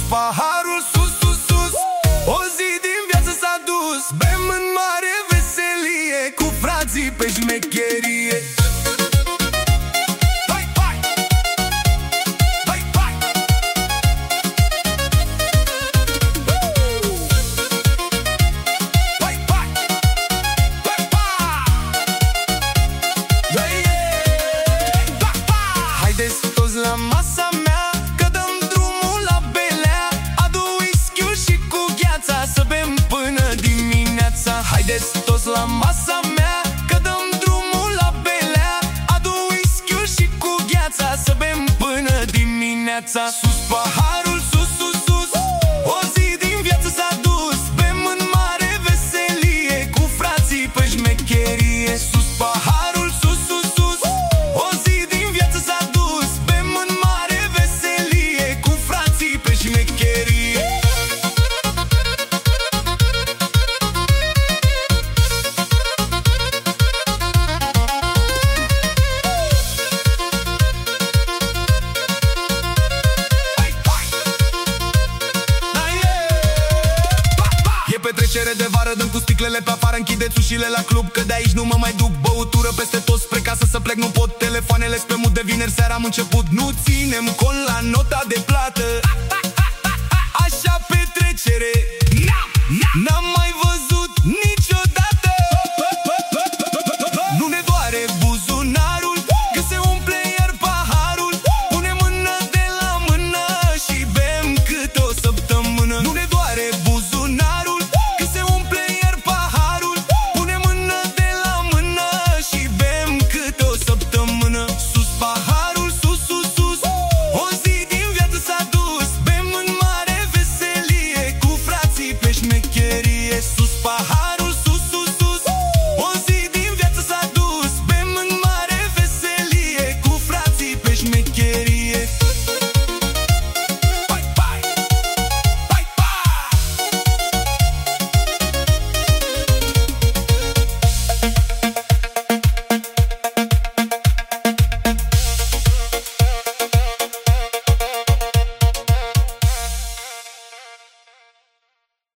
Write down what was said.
paharul sus, sus, sus. O zi din viață s-a dus, bem în mare veselie, cu frații pe șmecherie. Haideți toți la masa mea, că dăm drumul la belea. Adu whisky-ul și cu gheața, să bem până dimineața. Haideți toți la masa mea, că dăm drumul la belea. Adu whisky-ul și cu gheața, să bem până dimineața. Sus paharul, sus, sus, sus. O zi din viață s-a dus, bem în mare veselie, cu frații pe șmecherie. Sus paharul, sus, sus, sus. O zi din viață s-a dus, bem în mare veselie, cu frații pe șmecherie. E petrecere de vară, dăm cu sticlele pe afară, închideți ușile la club, că de aici nu mă mai duc. Băutură peste tot, spre casă să plec nu pot. Telefoanele pe mut, de vineri seara am început. Nu ținem cont la nota de plată,